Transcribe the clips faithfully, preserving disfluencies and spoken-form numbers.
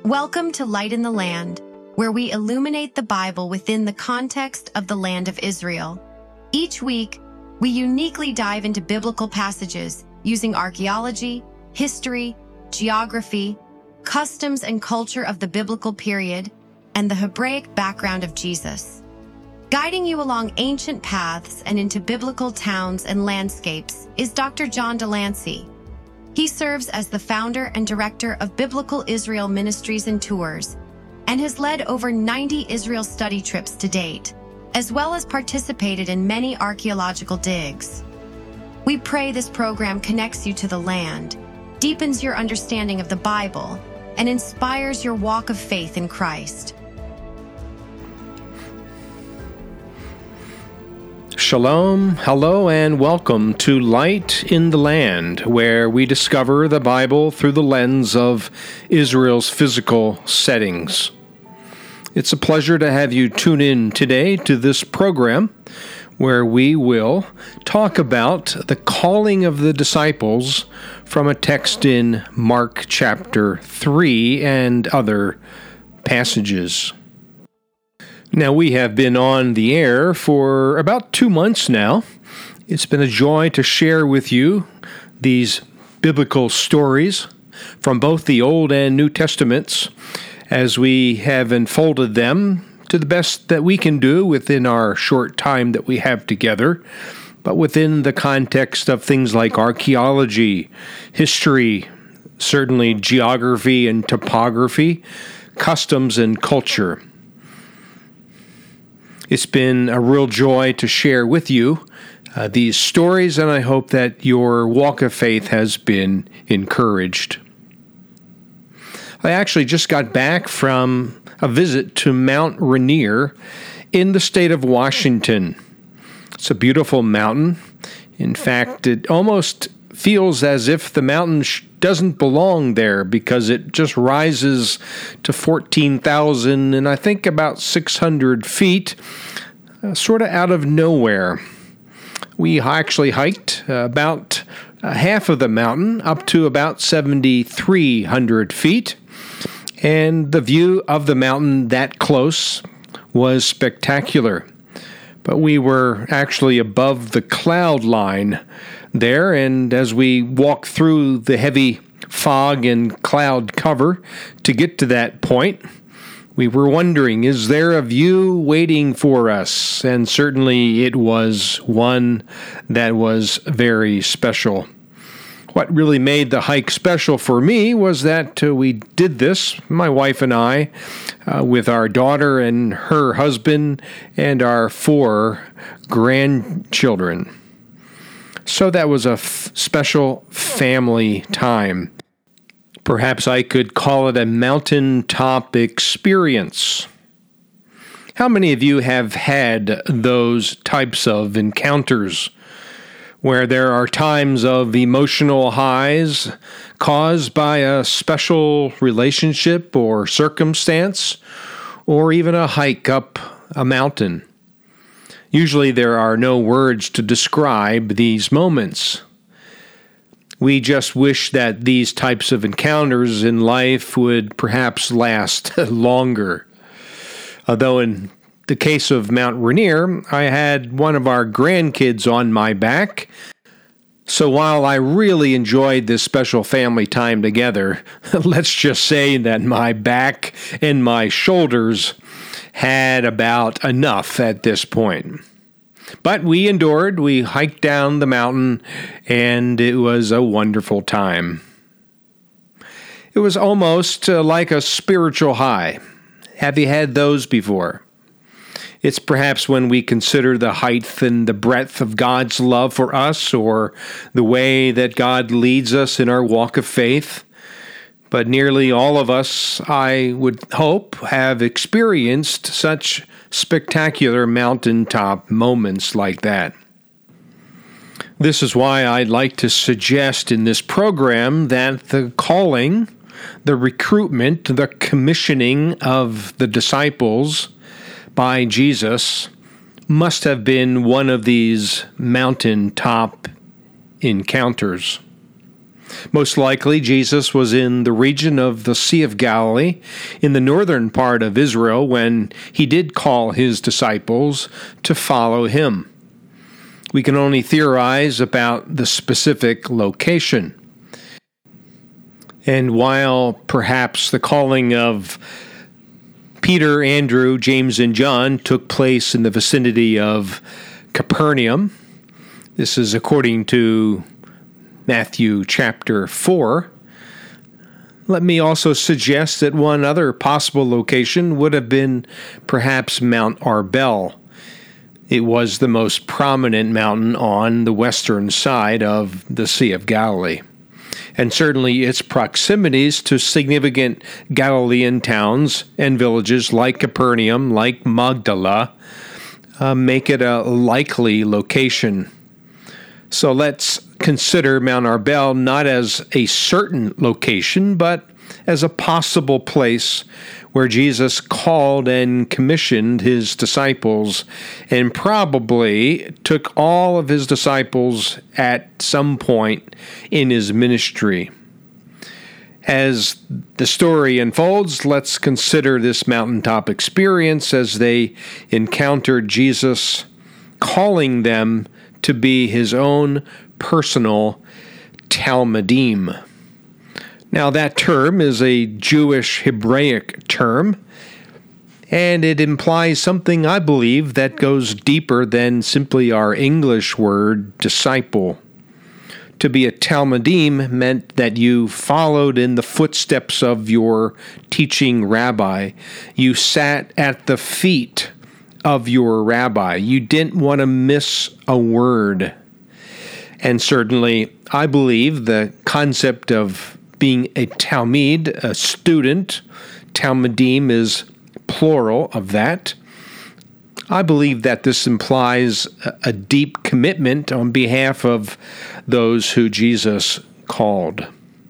Welcome to Light in the Land, where we illuminate the Bible within the context of the land of Israel. Each week, we uniquely dive into biblical passages using archaeology, history, geography, customs and culture of the biblical period, and the Hebraic background of Jesus. Guiding you along ancient paths and into biblical towns and landscapes is Doctor John Delancey. He serves as the founder and director of Biblical Israel Ministries and Tours, and has led over ninety Israel study trips to date, as well as participated in many archaeological digs. We pray this program connects you to the land, deepens your understanding of the Bible, and inspires your walk of faith in Christ. Shalom, hello, and welcome to Light in the Land, where we discover the Bible through the lens of Israel's physical settings. It's a pleasure to have you tune in today to this program, where we will talk about the calling of the disciples from a text in Mark chapter three and other passages. Now, we have been on the air for about two months now. It's been a joy to share with you these biblical stories from both the Old and New Testaments as we have unfolded them to the best that we can do within our short time that we have together, but within the context of things like archaeology, history, certainly geography and topography, customs and culture. It's been a real joy to share with you uh, these stories, and I hope that your walk of faith has been encouraged. I actually just got back from a visit to Mount Rainier in the state of Washington. It's a beautiful mountain. In fact, it almost feels as if the mountain sh- doesn't belong there because it just rises to fourteen thousand and I think about six hundred feet, uh, sort of out of nowhere. We actually hiked uh, about uh, half of the mountain up to about seven thousand three hundred feet, and the view of the mountain that close was spectacular. But we were actually above the cloud line there, and as we walked through the heavy fog and cloud cover to get to that point, we were wondering, is there a view waiting for us? And certainly it was one that was very special. What really made the hike special for me was that uh, we did this, my wife and I, uh, with our daughter and her husband and our four grandchildren. So that was a f- special family time. Perhaps I could call it a mountaintop experience. How many of you have had those types of encounters where there are times of emotional highs caused by a special relationship or circumstance, or even a hike up a mountain? Usually there are no words to describe these moments. We just wish that these types of encounters in life would perhaps last longer. Although in the case of Mount Rainier, I had one of our grandkids on my back. So while I really enjoyed this special family time together, let's just say that my back and my shoulders had about enough at this point. But we endured, we hiked down the mountain, and it was a wonderful time. It was almost uh, like a spiritual high. Have you had those before? It's perhaps when we consider the height and the breadth of God's love for us, or the way that God leads us in our walk of faith. But nearly all of us, I would hope, have experienced such spectacular mountaintop moments like that. This is why I'd like to suggest in this program that the calling, the recruitment, the commissioning of the disciples by Jesus must have been one of these mountaintop encounters. Most likely, Jesus was in the region of the Sea of Galilee, in the northern part of Israel, when he did call his disciples to follow him. We can only theorize about the specific location. And while perhaps the calling of Peter, Andrew, James, and John took place in the vicinity of Capernaum, this is according to Matthew chapter four, let me also suggest that one other possible location would have been perhaps Mount Arbel. It was the most prominent mountain on the western side of the Sea of Galilee, and certainly its proximities to significant Galilean towns and villages like Capernaum, like Magdala, uh, make it a likely location. So let's consider Mount Arbel not as a certain location, but as a possible place where Jesus called and commissioned his disciples, and probably took all of his disciples at some point in his ministry. As the story unfolds, let's consider this mountaintop experience as they encountered Jesus calling them to be his own personal Talmidim. Now, that term is a Jewish Hebraic term, and it implies something, I believe, that goes deeper than simply our English word disciple. To be a Talmidim meant that you followed in the footsteps of your teaching rabbi. You sat at the feet of your rabbi. You didn't want to miss a word. And certainly, I believe the concept of being a Talmid, a student, Talmidim is plural of that. I believe that this implies a deep commitment on behalf of those who Jesus called.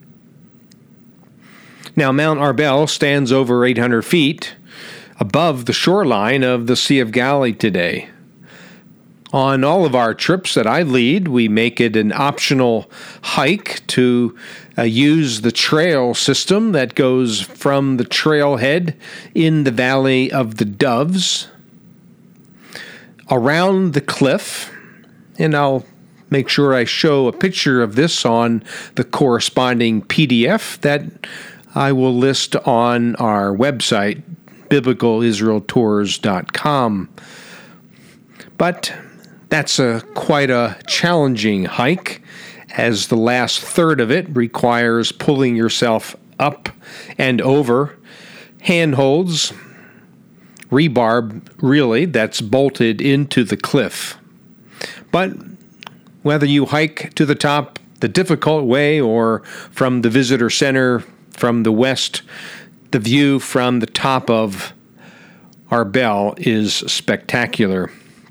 Now, Mount Arbel stands over eight hundred feet above the shoreline of the Sea of Galilee today. On all of our trips that I lead, we make it an optional hike to uh, use the trail system that goes from the trailhead in the Valley of the Doves around the cliff, and I'll make sure I show a picture of this on the corresponding P D F that I will list on our website, biblical israel tours dot com. But that's a quite a challenging hike, as the last third of it requires pulling yourself up and over handholds, rebar really, that's bolted into the cliff. But whether you hike to the top the difficult way or from the visitor center from the west, the view from the top of Arbel is spectacular.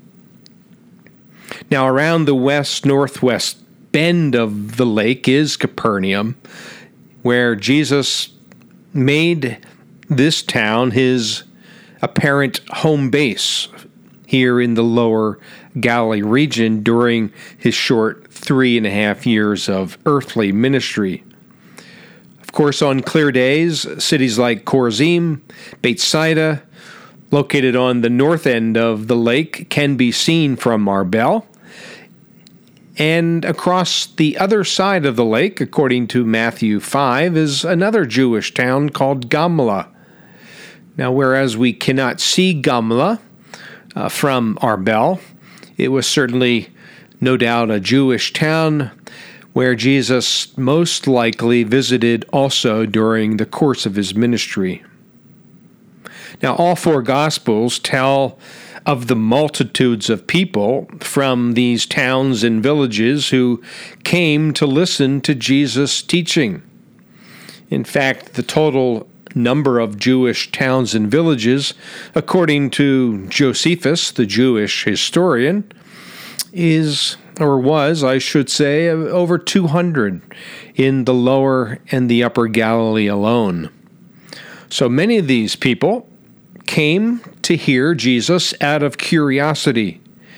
Now, around the west-northwest bend of the lake is Capernaum, where Jesus made this town his apparent home base here in the lower Galilee region during his short three and a half years of earthly ministry. Of course, on clear days, cities like Chorazim, Bethsaida, located on the north end of the lake, can be seen from Arbel. And across the other side of the lake, according to Matthew five, is another Jewish town called Gamla. Now, whereas we cannot see Gamla uh, from Arbel, it was certainly no doubt a Jewish town where Jesus most likely visited also during the course of his ministry. Now, all four Gospels tell of the multitudes of people from these towns and villages who came to listen to Jesus' teaching. In fact, the total number of Jewish towns and villages, according to Josephus, the Jewish historian, is, or was, I should say, over two hundred in the lower and the upper Galilee alone. So many of these people came to hear Jesus out of curiosity.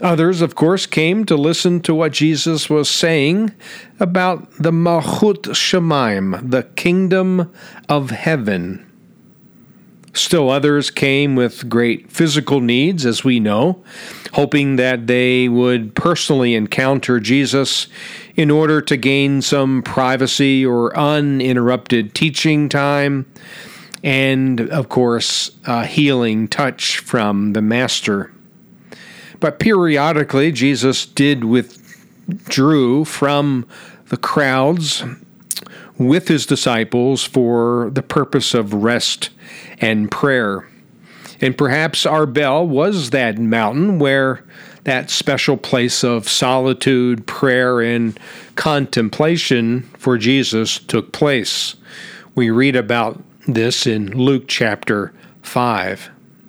Others, of course, came to listen to what Jesus was saying about the Malchut Shemaim, the kingdom of heaven. Still others came with great physical needs, as we know, hoping that they would personally encounter Jesus in order to gain some privacy or uninterrupted teaching time, and, of course, a healing touch from the Master. But periodically, Jesus did withdrew from the crowds with his disciples for the purpose of rest and prayer. And perhaps Arbel was that mountain where that special place of solitude, prayer, and contemplation for Jesus took place. We read about this in Luke chapter five.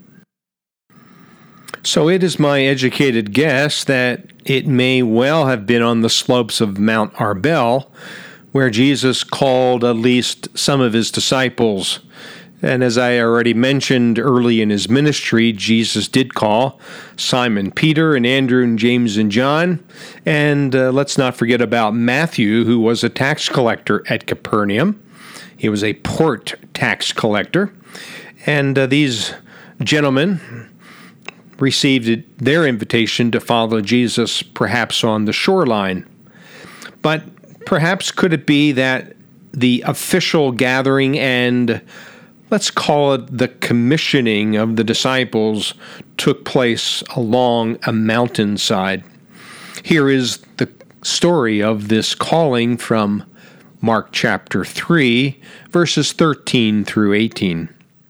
So it is my educated guess that it may well have been on the slopes of Mount Arbel, where Jesus called at least some of his disciples. And as I already mentioned early in his ministry, Jesus did call Simon Peter and Andrew and James and John. And uh, let's not forget about Matthew, who was a tax collector at Capernaum. He was a port tax collector. And uh, these gentlemen received their invitation to follow Jesus, perhaps on the shoreline. But perhaps could it be that the official gathering and, let's call it the commissioning of the disciples, took place along a mountainside? Here is the story of this calling from Mark chapter three, verses thirteen through eighteen.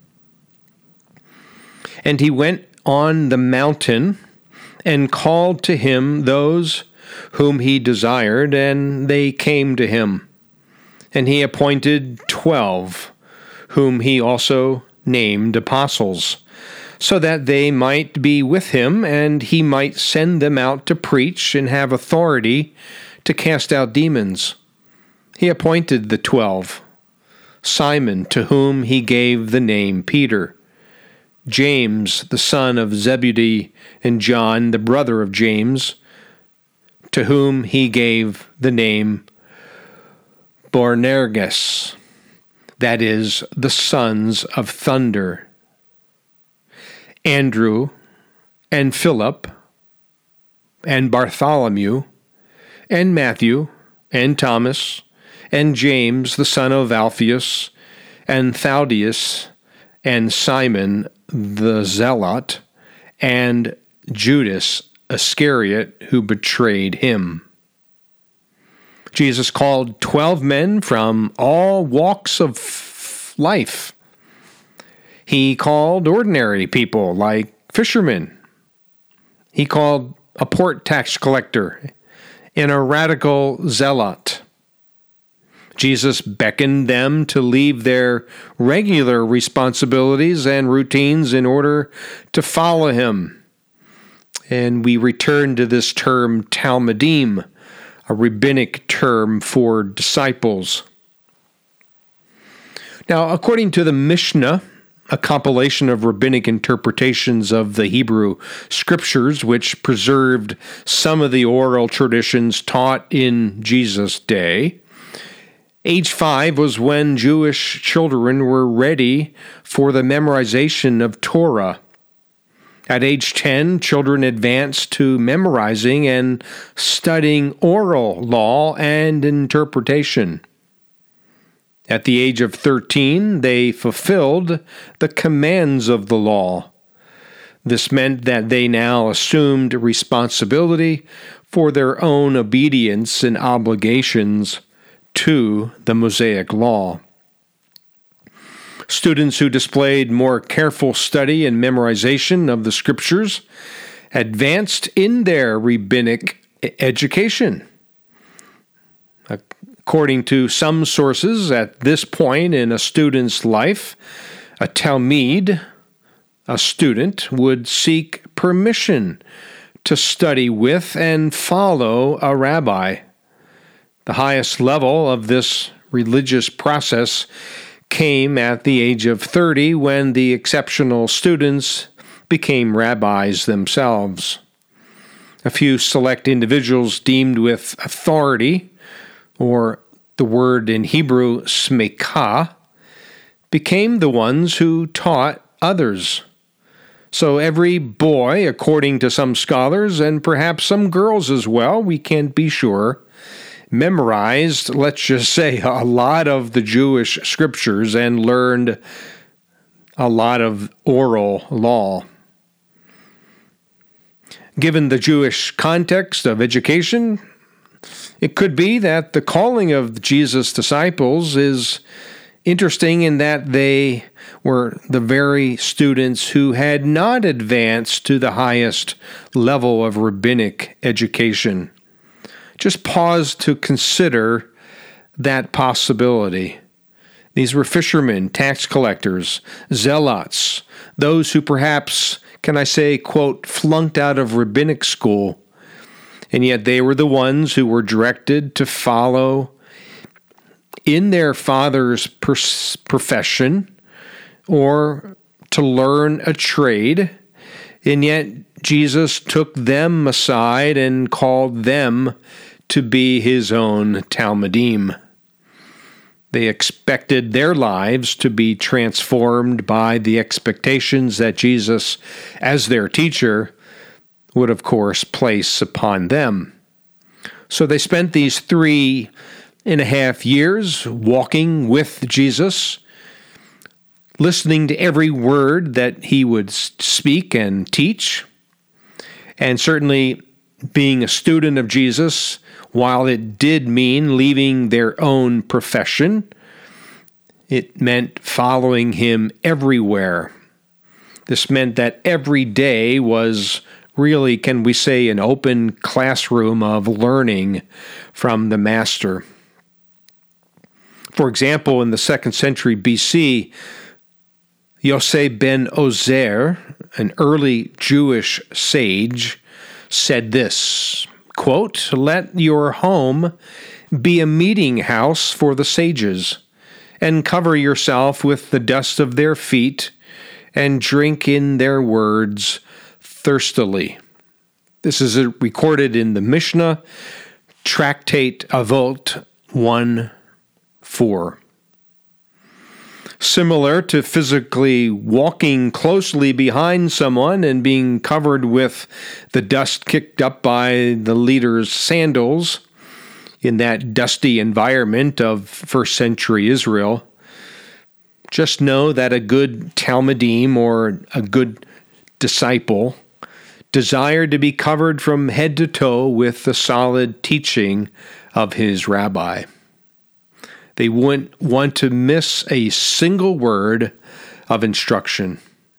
And he went on the mountain and called to him those whom he desired, and they came to him. And he appointed twelve, whom he also named apostles, so that they might be with him, and he might send them out to preach and have authority to cast out demons. He appointed the twelve: Simon, to whom he gave the name Peter; James, the son of Zebedee, and John, the brother of James, to whom he gave the name Boanerges, that is, the sons of thunder; Andrew, and Philip, and Bartholomew, and Matthew, and Thomas, and James, the son of Alphaeus, and Thaddeus, and Simon the Zealot, and Judas Iscariot, who betrayed him. Jesus called twelve men from all walks of life. He called ordinary people like fishermen. He called a port tax collector and a radical zealot. Jesus beckoned them to leave their regular responsibilities and routines in order to follow him. And we return to this term Talmidim, a rabbinic term for disciples. Now, according to the Mishnah, a compilation of rabbinic interpretations of the Hebrew scriptures, which preserved some of the oral traditions taught in Jesus' day, age five was when Jewish children were ready for the memorization of Torah. At age ten, children advanced to memorizing and studying oral law and interpretation. At the age of thirteen, they fulfilled the commands of the law. This meant that they now assumed responsibility for their own obedience and obligations to the Mosaic Law. Students who displayed more careful study and memorization of the Scriptures advanced in their rabbinic education. According to some sources, at this point in a student's life, a talmid, a student, would seek permission to study with and follow a rabbi. The highest level of this religious process came at the age of thirty, when the exceptional students became rabbis themselves. A few select individuals deemed with authority, or the word in Hebrew, smekah, became the ones who taught others. So every boy, according to some scholars, and perhaps some girls as well, we can't be sure, memorized, let's just say, a lot of the Jewish scriptures and learned a lot of oral law. Given the Jewish context of education, it could be that the calling of Jesus' disciples is interesting in that they were the very students who had not advanced to the highest level of rabbinic education. Just pause to consider that possibility. These were fishermen, tax collectors, zealots, those who perhaps, can I say, quote, flunked out of rabbinic school, and yet they were the ones who were directed to follow in their father's pers- profession or to learn a trade, and yet Jesus took them aside and called them to be his own Talmidim. They expected their lives to be transformed by the expectations that Jesus, as their teacher, would of course place upon them. So they spent these three and a half years walking with Jesus, listening to every word that he would speak and teach, and certainly being a student of Jesus, while it did mean leaving their own profession, it meant following him everywhere. This meant that every day was really, can we say, an open classroom of learning from the Master. For example, in the second century B C, Yosef ben Ozer, an early Jewish sage, said this, quote, "Let your home be a meeting house for the sages, and cover yourself with the dust of their feet, and drink in their words thirstily." This is recorded in the Mishnah, Tractate Avot one four. Similar to physically walking closely behind someone and being covered with the dust kicked up by the leader's sandals in that dusty environment of first century Israel, just know that a good Talmidim or a good disciple desired to be covered from head to toe with the solid teaching of his rabbi. They wouldn't want to miss a single word of instruction.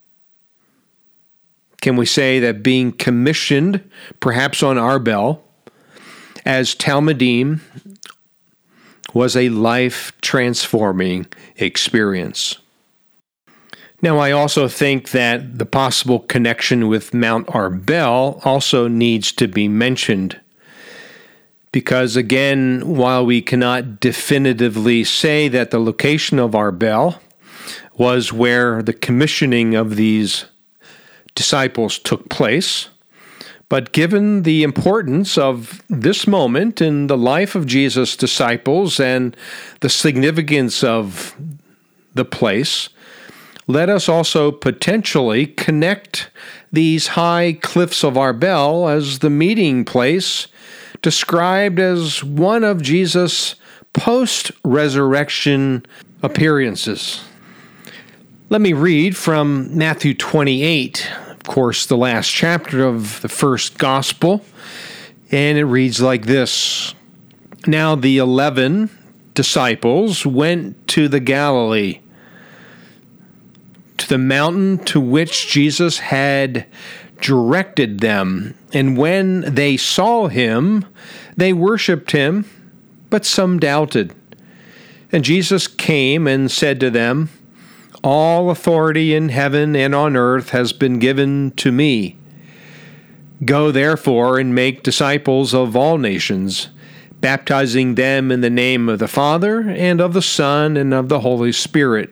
Can we say that being commissioned, perhaps on our bell, as Talmidim was a life-transforming experience? Now, I also think that the possible connection with Mount Arbel also needs to be mentioned. Because again, while we cannot definitively say that the location of Arbel was where the commissioning of these disciples took place, but given the importance of this moment in the life of Jesus' disciples and the significance of the place, let us also potentially connect these high cliffs of Arbel as the meeting place described as one of Jesus' post-resurrection appearances. Let me read from Matthew twenty-eight, of course, the last chapter of the first gospel, and it reads like this. Now the eleven disciples went to the Galilee, to the mountain to which Jesus had directed them. And when they saw him, they worshipped him, but some doubted. And Jesus came and said to them, "All authority in heaven and on earth has been given to me. Go therefore and make disciples of all nations, baptizing them in the name of the Father and of the Son and of the Holy Spirit,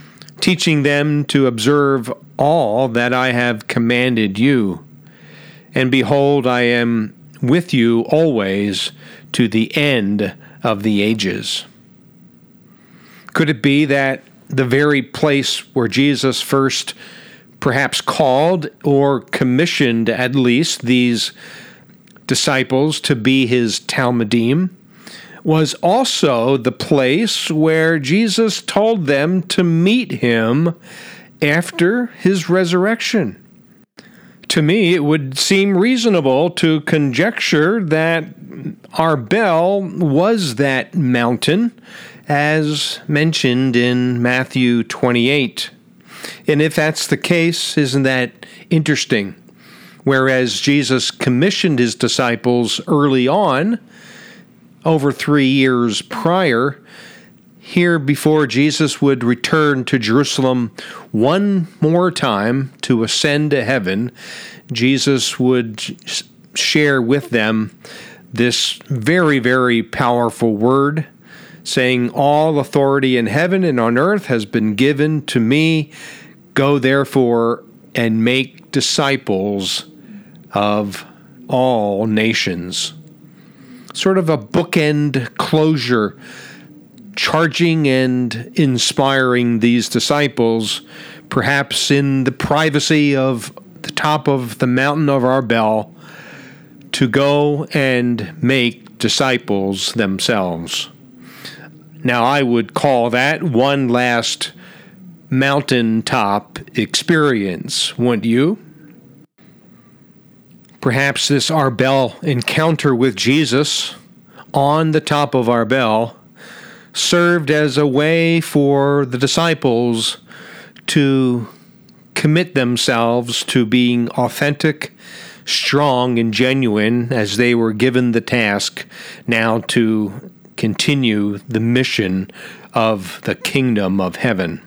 teaching them to observe all that I have commanded you. And behold, I am with you always to the end of the ages. Could it be that the very place where Jesus first perhaps called or commissioned at least these disciples to be his Talmidim was also the place where Jesus told them to meet him after his resurrection? To me, it would seem reasonable to conjecture that Arbel was that mountain, as mentioned in Matthew twenty-eight. And if that's the case, isn't that interesting? Whereas Jesus commissioned his disciples early on, over three years prior, here before Jesus would return to Jerusalem one more time to ascend to heaven, Jesus would share with them this very, very powerful word, saying, "All authority in heaven and on earth has been given to me. Go therefore and make disciples of all nations." Sort of a bookend closure, charging and inspiring these disciples, perhaps in the privacy of the top of the mountain of Arbel, to go and make disciples themselves. Now, I would call that one last mountaintop experience, wouldn't you? Perhaps this Arbel encounter with Jesus on the top of Arbel served as a way for the disciples to commit themselves to being authentic, strong, and genuine as they were given the task now to continue the mission of the kingdom of heaven.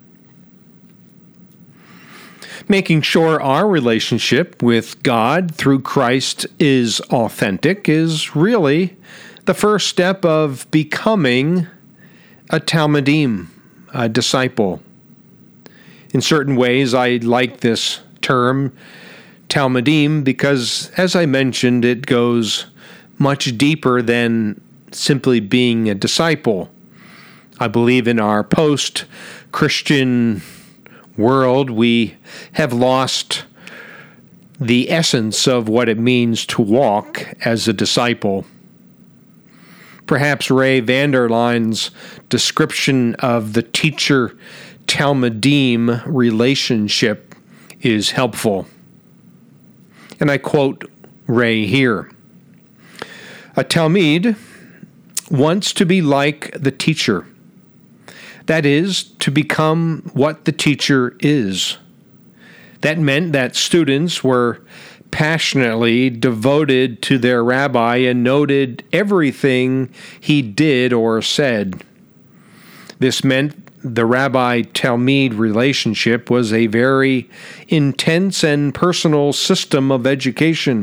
Making sure our relationship with God through Christ is authentic is really the first step of becoming a Talmidim, a disciple. In certain ways, I like this term, Talmidim, because, as I mentioned, it goes much deeper than simply being a disciple. I believe in our post-Christian world, we have lost the essence of what it means to walk as a disciple. Perhaps Ray Vander Laan's description of the teacher-Talmidim relationship is helpful. And I quote Ray here. "A Talmid wants to be like the teacher. That is, to become what the teacher is. That meant that students were passionately devoted to their rabbi and noted everything he did or said. This meant the rabbi-Talmid relationship was a very intense and personal system of education.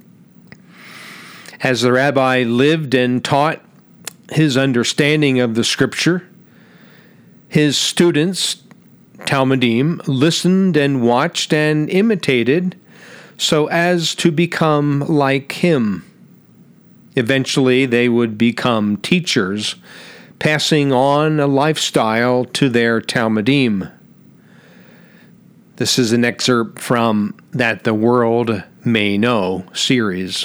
As the rabbi lived and taught his understanding of the scripture, his students, Talmidim, listened and watched and imitated so as to become like him. Eventually, they would become teachers, passing on a lifestyle to their Talmidim." This is an excerpt from That the World May Know series.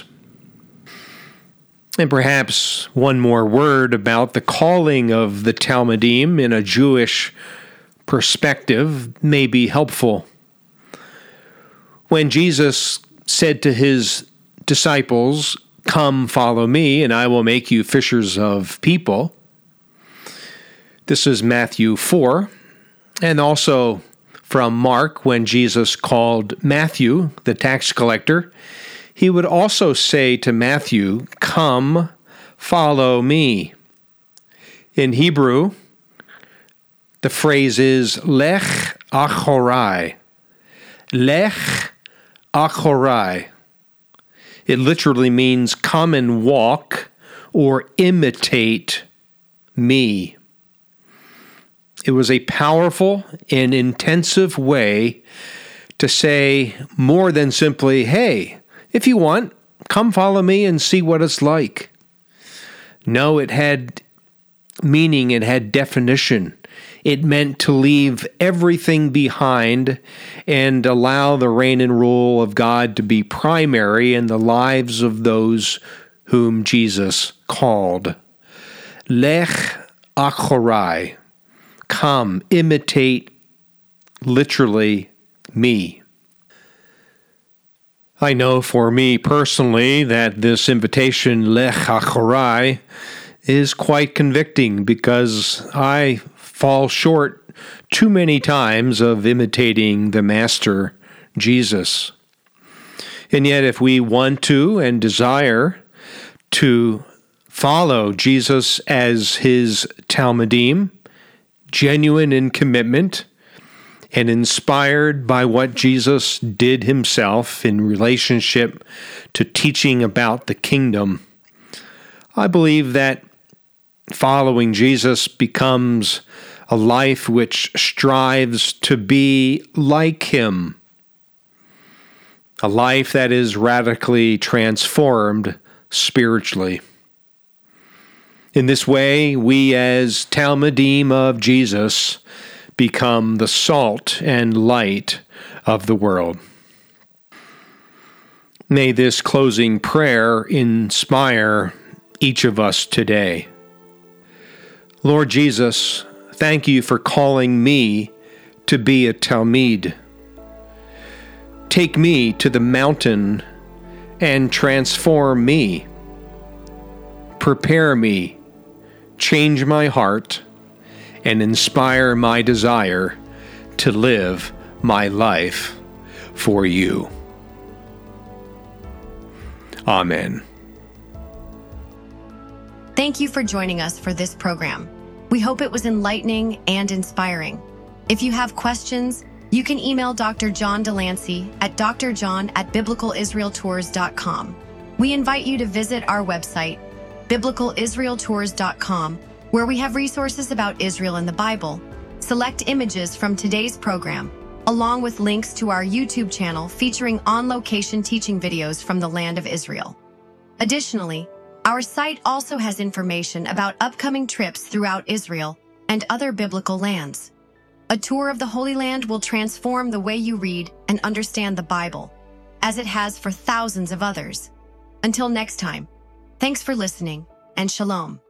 And perhaps one more word about the calling of the Talmidim in a Jewish perspective may be helpful. When Jesus said to his disciples, "Come, follow me, and I will make you fishers of people," this is Matthew four, and also from Mark, when Jesus called Matthew, the tax collector, he would also say to Matthew, "Come, follow me." In Hebrew, the phrase is lech achorai. Lech achorai. It literally means come and walk or imitate me. It was a powerful and intensive way to say more than simply, "Hey, If you want, come follow me and see what it's like. No, it had meaning, it had definition. It meant to leave everything behind and allow the reign and rule of God to be primary in the lives of those whom Jesus called. Lech achorai. Come, imitate, literally, me. I know for me personally that this invitation, Lech achorai, is quite convicting because I fall short too many times of imitating the Master, Jesus. And yet, if we want to and desire to follow Jesus as his Talmidim, genuine in commitment, and inspired by what Jesus did himself in relationship to teaching about the kingdom, I believe that following Jesus becomes a life which strives to be like him, a life that is radically transformed spiritually. In this way, we as Talmidim of Jesus become the salt and light of the world. May this closing prayer inspire each of us today. Lord Jesus, thank you for calling me to be a Talmid. Take me to the mountain and transform me. Prepare me, change my heart, and inspire my desire to live my life for you. Amen. Thank you for joining us for this program. We hope it was enlightening and inspiring. If you have questions, you can email Doctor John Delancey at d r john at biblical israel tours dot com. We invite you to visit our website, biblical israel tours dot com, where we have resources about Israel and the Bible, select images from today's program, along with links to our YouTube channel featuring on-location teaching videos from the land of Israel. Additionally, our site also has information about upcoming trips throughout Israel and other biblical lands. A tour of the Holy Land will transform the way you read and understand the Bible, as it has for thousands of others. Until next time, thanks for listening, and shalom.